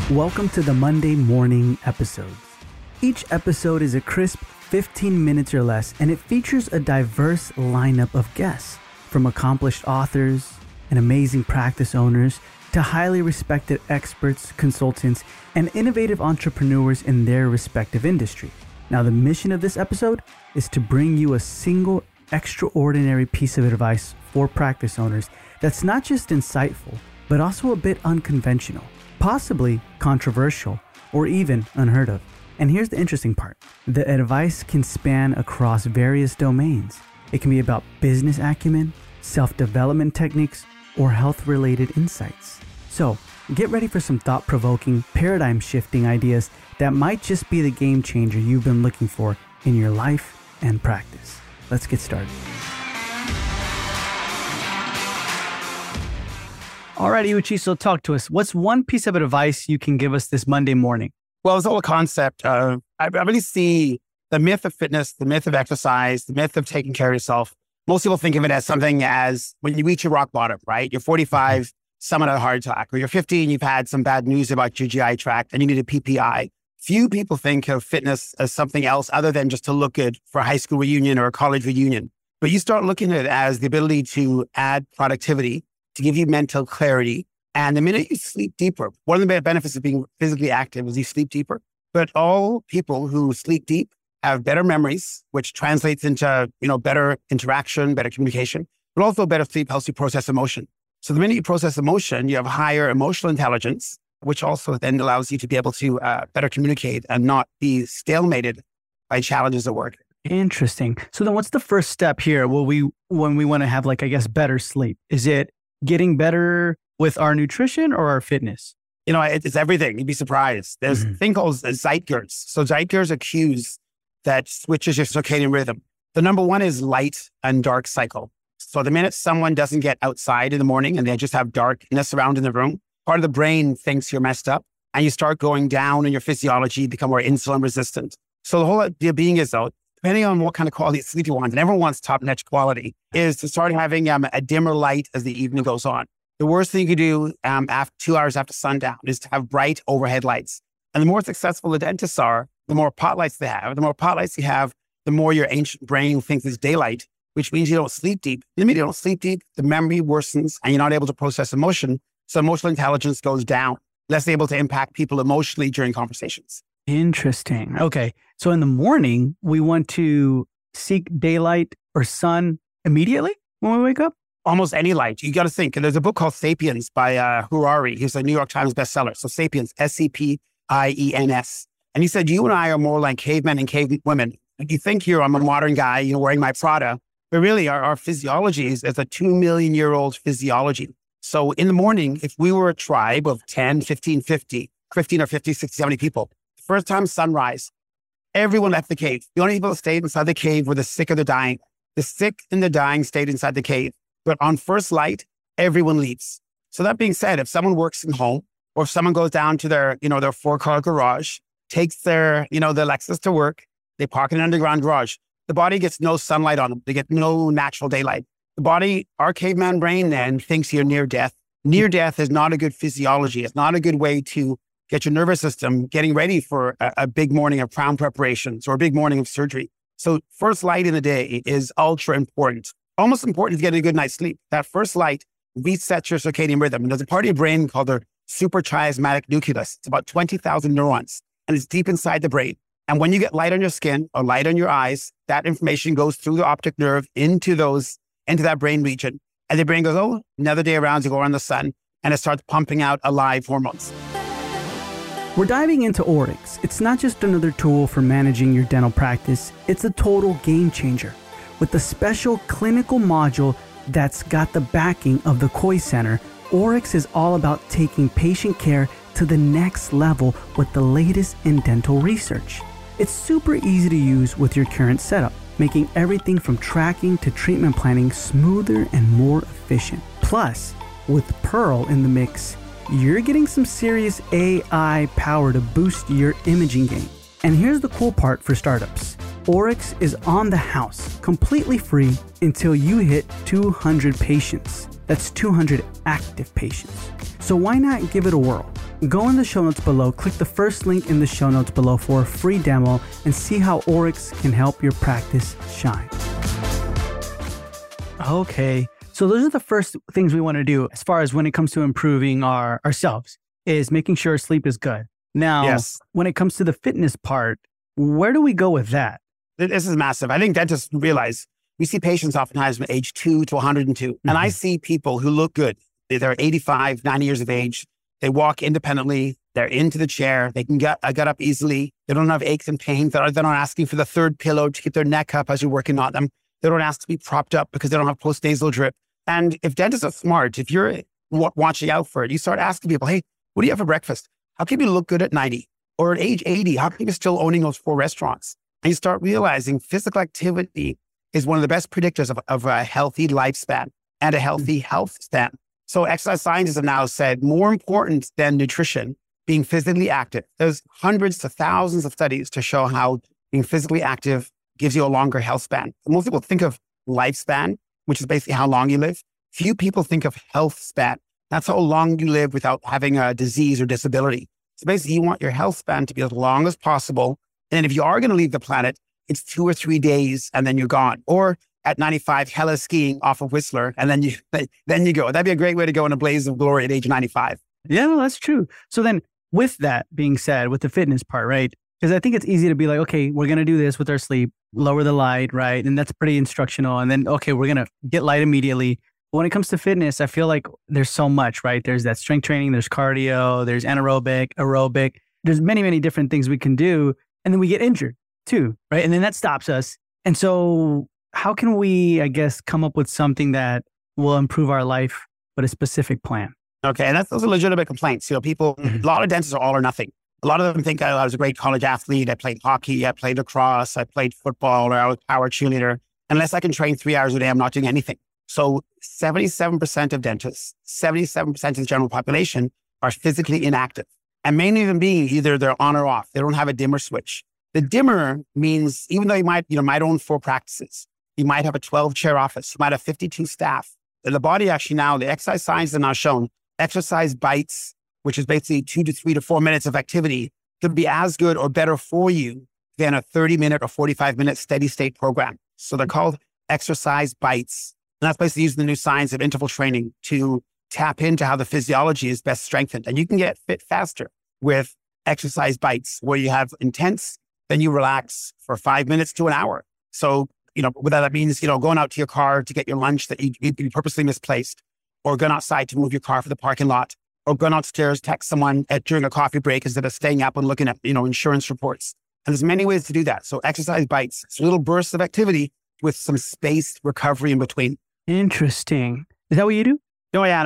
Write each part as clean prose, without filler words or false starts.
Welcome to the Monday morning episodes. Each episode is a crisp 15 minutes or less, and it features a diverse lineup of guests, from accomplished authors and amazing practice owners to highly respected experts, consultants, and innovative entrepreneurs in their respective industry. Now, the mission of this episode is to bring you a single extraordinary piece of advice for practice owners that's not just insightful, but also a bit unconventional, possibly controversial, or even unheard of. And here's the interesting part. The advice can span across various domains. It can be about business acumen, self-development techniques, or health-related insights. So, get ready for some thought-provoking, paradigm-shifting ideas that might just be the game changer you've been looking for in your life and practice. Let's get started. Alrighty, Uchi, so talk to us. What's one piece of advice you can give us this Monday morning? Well, it's all a concept of, I really see the myth of fitness, the myth of exercise, the myth of taking care of yourself. Most people think of it as something as when you reach your rock bottom, right? You're 45, someone had a heart attack, or you're 50 and you've had some bad news about your GI tract and you need a PPI. Few people think of fitness as something else other than just to look good for a high school reunion or a college reunion. But you start looking at it as the ability to add productivity, to give you mental clarity. And the minute you sleep deeper, one of the benefits of being physically active is you sleep deeper. But all people who sleep deep have better memories, which translates into, better interaction, better communication, but also better sleep helps you process emotion. So the minute you process emotion, you have higher emotional intelligence, which also then allows you to be able to better communicate and not be stalemated by challenges at work. Interesting. So then what's the first step here when we want to have better sleep? Is it getting better with our nutrition or our fitness? It's everything. You'd be surprised. There's a thing called Zeitgears. So Zeitgears are cues that switches your circadian rhythm. The number one is light and dark cycle. So the minute someone doesn't get outside in the morning and they just have darkness around in the room, part of the brain thinks you're messed up and you start going down in your physiology, become more insulin resistant. So the whole idea being is, though, depending on what kind of quality of sleep you want, and everyone wants top-notch quality, is to start having a dimmer light as the evening goes on. The worst thing you could do after 2 hours after sundown is to have bright overhead lights. And the more successful the dentists are, the more pot lights they have. The more pot lights you have, the more your ancient brain thinks it's daylight, which means you don't sleep deep. The minute you don't sleep deep, the memory worsens and you're not able to process emotion. So emotional intelligence goes down, less able to impact people emotionally during conversations. Interesting. Okay. So in the morning, we want to seek daylight or sun immediately when we wake up? Almost any light. You got to think. There's a book called Sapiens by Harari. He's a New York Times bestseller. So Sapiens, S-C-P-I-E-N-S. And he said, you and I are more like cavemen and cavewomen. You think I'm a modern guy, wearing my Prada, but really our physiology is a 2 million year old physiology. So in the morning, if we were a tribe of 10, 15, 50, 15 or 50, 60, 70 people, first time sunrise, everyone left the cave. The only people that stayed inside the cave were the sick or the dying. The sick and the dying stayed inside the cave. But on first light, everyone leaves. So that being said, if someone works from home or if someone goes down to their 4-car garage, takes their Lexus to work, they park in an underground garage, the body gets no sunlight on them. They get no natural daylight. The body, our caveman brain then thinks you're near death. Near death is not a good physiology. It's not a good way to get your nervous system getting ready for a big morning of crown preparations or a big morning of surgery. So first light in the day is ultra important. Almost important to get a good night's sleep. That first light resets your circadian rhythm. And there's a part of your brain called the suprachiasmatic nucleus. It's about 20,000 neurons and it's deep inside the brain. And when you get light on your skin or light on your eyes, that information goes through the optic nerve into that brain region. And the brain goes, oh, another day around to go around the sun. And it starts pumping out alive hormones. We're diving into Oryx. It's not just another tool for managing your dental practice. It's a total game changer. With a special clinical module that's got the backing of the Koi Center, Oryx is all about taking patient care to the next level with the latest in dental research. It's super easy to use with your current setup, making everything from tracking to treatment planning smoother and more efficient. Plus, with Pearl in the mix, you're getting some serious AI power to boost your imaging game. And here's the cool part for startups. Oryx is on the house, completely free until you hit 200 patients. That's 200 active patients. So why not give it a whirl? Go in the show notes below, click the first link in the show notes below for a free demo and see how Oryx can help your practice shine. Okay, so those are the first things we want to do as far as when it comes to improving ourselves, is making sure sleep is good. Now, Yes. when it comes to the fitness part, where do we go with that? This is massive. I think dentists realize we see patients oftentimes from age 2 to 102. And I see people who look good. They're 85, 90 years of age. They walk independently. They're into the chair. They can get up easily. They don't have aches and pains. They're not asking for the third pillow to keep their neck up as you're working on them. They don't ask to be propped up because they don't have post-nasal drip. And if dentists are smart, if you're watching out for it, you start asking people, hey, what do you have for breakfast? How can you look good at 90? Or at age 80, how can you still owning those 4 restaurants? And you start realizing physical activity is one of the best predictors of a healthy lifespan and a healthy health span. So exercise scientists have now said more important than nutrition, being physically active. There's hundreds to thousands of studies to show how being physically active gives you a longer health span. Most people think of lifespan, which is basically how long you live. Few people think of health span. That's how long you live without having a disease or disability. So basically, you want your health span to be as long as possible. And if you are going to leave the planet, it's 2 or 3 days and then you're gone. Or at 95, hella skiing off of Whistler, and then you go. That'd be a great way to go in a blaze of glory at age 95. Yeah, no, that's true. So then with that being said, with the fitness part, right? Because I think it's easy to be like, okay, we're going to do this with our sleep, lower the light, right? And that's pretty instructional. And then, okay, we're going to get light immediately. But when it comes to fitness, I feel like there's so much, right? There's that strength training, there's cardio, there's anaerobic, aerobic. There's many, many different things we can do. And then we get injured too, right? And then that stops us. And so how can we, I guess, come up with something that will improve our life, but a specific plan? Okay, and those are legitimate complaints. You know, people, a lot of dentists are all or nothing. A lot of them think I was a great college athlete. I played hockey, I played lacrosse, I played football, or I was a power cheerleader. Unless I can train 3 hours a day, I'm not doing anything. So 77% of dentists, 77% of the general population are physically inactive. And many of them being either they're on or off. They don't have a dimmer switch. The dimmer means even though you might own 4 practices, you might have a 12-chair office, you might have 52 staff. The body actually now, the exercise science has now shown exercise bites, which is basically 2 to 3 to 4 minutes of activity, could be as good or better for you than a 30-minute or 45-minute steady state program. So they're called exercise bites. And that's basically using the new science of interval training to tap into how the physiology is best strengthened. And you can get fit faster with exercise bites where you have intense, then you relax for 5 minutes to an hour. So, whether that means, going out to your car to get your lunch that you purposely misplaced, or going outside to move your car for the parking lot, or going upstairs, text someone during a coffee break instead of staying up and looking at, insurance reports. And there's many ways to do that. So exercise bites, it's little bursts of activity with some spaced recovery in between. Interesting. Is that what you do? No, yeah, no,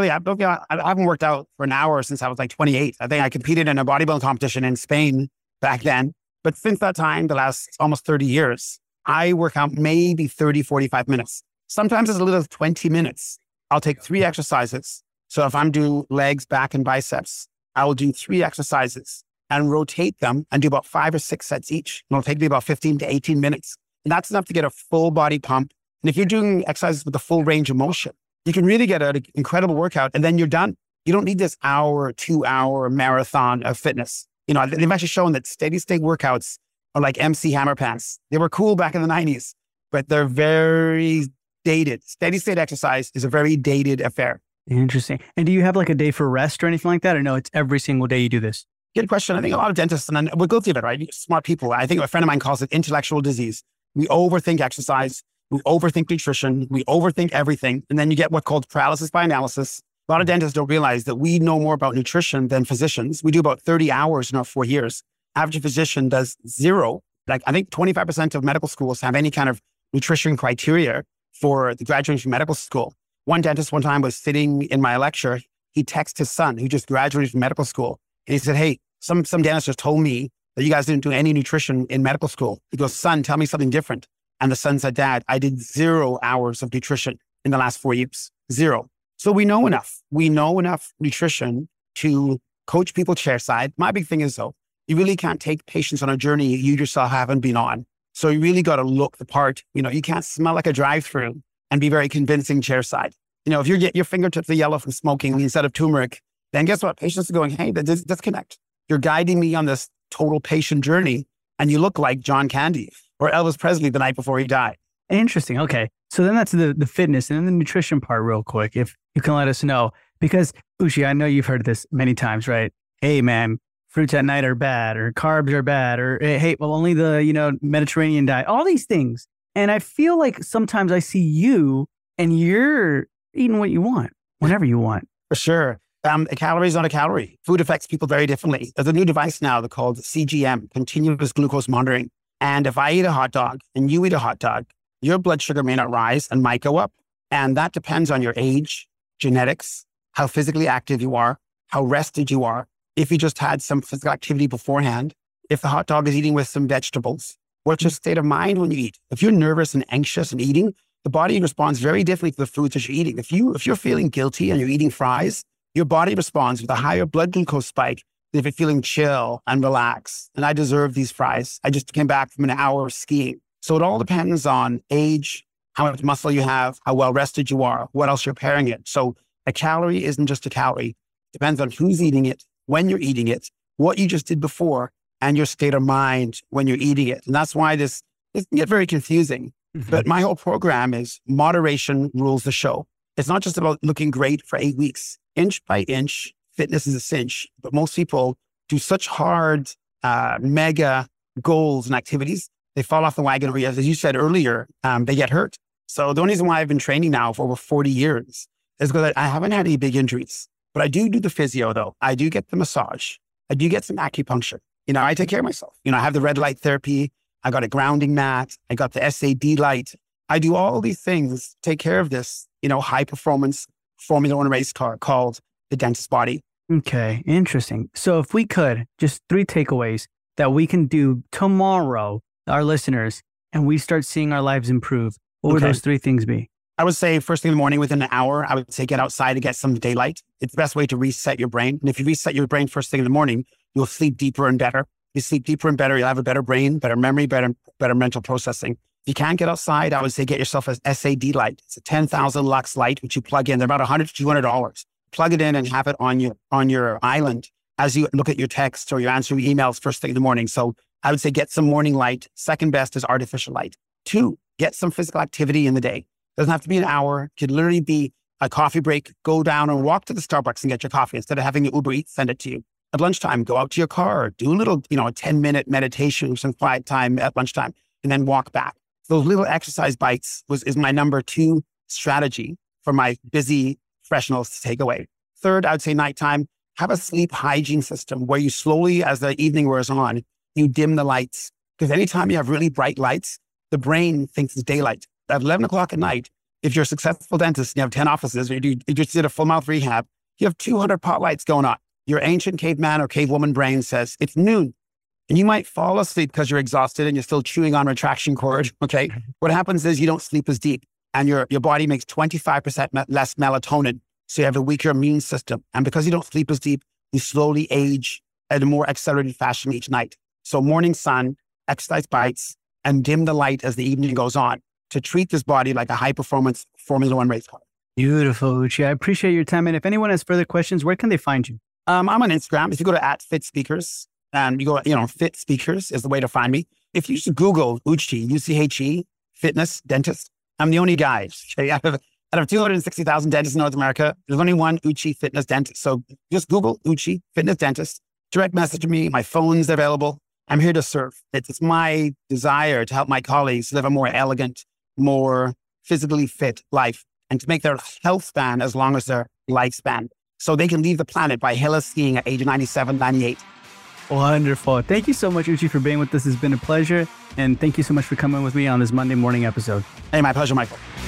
I haven't worked out for an hour since I was like 28. I think I competed in a bodybuilding competition in Spain back then. But since that time, the last almost 30 years, I work out maybe 30, 45 minutes. Sometimes as little as 20 minutes. I'll take 3 exercises. So if I'm doing legs, back, and biceps, I will do 3 exercises and rotate them and do about 5 or 6 sets each. And it'll take me about 15 to 18 minutes. And that's enough to get a full body pump. And if you're doing exercises with the full range of motion, you can really get an incredible workout and then you're done. You don't need this hour, 2-hour marathon of fitness. They've actually shown that steady state workouts are like MC Hammer Pants. They were cool back in the 90s, but they're very dated. Steady state exercise is a very dated affair. Interesting. And do you have like a day for rest or anything like that? Or no, it's every single day you do this? Good question. I think a lot of dentists, and we're guilty of it, right? Smart people. I think a friend of mine calls it intellectual disease. We overthink exercise. We overthink nutrition. We overthink everything. And then you get what's called paralysis by analysis. A lot of dentists don't realize that we know more about nutrition than physicians. We do about 30 hours in our 4 years. Average physician does 0. Like I think 25% of medical schools have any kind of nutrition criteria for the graduating from medical school. One dentist one time was sitting in my lecture. He texted his son who just graduated from medical school. And he said, hey, some dentist just told me that you guys didn't do any nutrition in medical school. He goes, son, tell me something different. And the son said, Dad, I did 0 hours of nutrition in the last 4 years. 0. So we know enough. We know enough nutrition to coach people chairside. My big thing is though, you really can't take patients on a journey you yourself haven't been on. So you really got to look the part. You can't smell like a drive-through and be very convincing chairside. If you get your fingertips are yellow from smoking instead of turmeric, then guess what? Patients are going, hey, disconnect. You're guiding me on this total patient journey, and you look like John Candy or Elvis Presley the night before he died. Interesting. Okay. So then that's the fitness, and then the nutrition part real quick, if you can let us know. Because Uchi, I know you've heard this many times, right? Hey, man, fruits at night are bad, or carbs are bad, or hey, well, only the, Mediterranean diet, all these things. And I feel like sometimes I see you and you're eating what you want, whenever you want. For sure. A calorie is not a calorie. Food affects people very differently. There's a new device now called CGM, continuous glucose monitoring. And if I eat a hot dog and you eat a hot dog, your blood sugar may not rise and might go up. And that depends on your age, genetics, how physically active you are, how rested you are, if you just had some physical activity beforehand, if the hot dog is eating with some vegetables, what's your state of mind when you eat? If you're nervous and anxious and eating, the body responds very differently to the foods that you're eating. If you're feeling guilty and you're eating fries, your body responds with a higher blood glucose spike than if you're feeling chill and relaxed. And I deserve these fries. I just came back from an hour of skiing. So it all depends on age, how much muscle you have, how well rested you are, what else you're pairing it. So a calorie isn't just a calorie. It depends on who's eating it, when you're eating it, what you just did before, and your state of mind when you're eating it. And that's why this can get very confusing. Mm-hmm. But my whole program is moderation rules the show. It's not just about looking great for 8 weeks. Inch by inch, fitness is a cinch. But most people do such hard, mega goals and activities, they fall off the wagon, or as you said earlier, they get hurt. So the only reason why I've been training now for over 40 years is because I haven't had any big injuries. But I do the physio, though. I do get the massage. I do get some acupuncture. I take care of myself. I have the red light therapy. I got a grounding mat. I got the SAD light. I do all these things to take care of this, high performance Formula One race car called the Dentist Body. Okay, interesting. So if we could, just 3 takeaways that we can do tomorrow, our listeners, and we start seeing our lives improve, what would those 3 things be? I would say first thing in the morning, within an hour, I would say get outside to get some daylight. It's the best way to reset your brain. And if you reset your brain first thing in the morning, you'll sleep deeper and better. You sleep deeper and better, you'll have a better brain, better memory, better mental processing. If you can't get outside, I would say get yourself an SAD light. It's a 10,000 lux light, which you plug in. They're about $100 to $200. Plug it in and have it on your island as you look at your texts or you answer your emails first thing in the morning. So I would say get some morning light. Second best is artificial light. 2, get some physical activity in the day. Doesn't have to be an hour. It could literally be a coffee break. Go down and walk to the Starbucks and get your coffee instead of having your Uber Eats send it to you. At lunchtime, go out to your car, do a little, a 10-minute meditation, some quiet time at lunchtime, and then walk back. Those little exercise bites is my number 2 strategy for my busy professionals to take away. Third, I would say nighttime, have a sleep hygiene system where you slowly, as the evening wears on, you dim the lights. Because anytime you have really bright lights, the brain thinks it's daylight. At 11 o'clock at night, if you're a successful dentist and you have 10 offices, or you just did a full mouth rehab, you have 200 pot lights going on. Your ancient caveman or cavewoman brain says it's noon. And you might fall asleep because you're exhausted and you're still chewing on retraction cord, okay? What happens is you don't sleep as deep and your body makes 25% less melatonin. So you have a weaker immune system. And because you don't sleep as deep, you slowly age at a more accelerated fashion each night. So morning sun, exercise bites, and dim the light as the evening goes on to treat this body like a high-performance Formula One race car. Beautiful, Uchi. I appreciate your time. And if anyone has further questions, where can they find you? I'm on Instagram. If you go to @FitSpeakers, and you go, Fit Speakers is the way to find me. If you just Google Uchi, U-C-H-E, fitness dentist, I'm the only guy. Okay? Out of 260,000 dentists in North America, there's only one Uchi fitness dentist. So just Google Uchi fitness dentist, direct message me. My phone's available. I'm here to serve. It's my desire to help my colleagues live a more elegant, more physically fit life and to make their health span as long as their lifespan so they can leave the planet by heli skiing at age 97, 98. Wonderful. Thank you so much, Uchi, for being with us. It's been a pleasure. And thank you so much for coming with me on this Monday morning episode. Hey, my pleasure, Michael.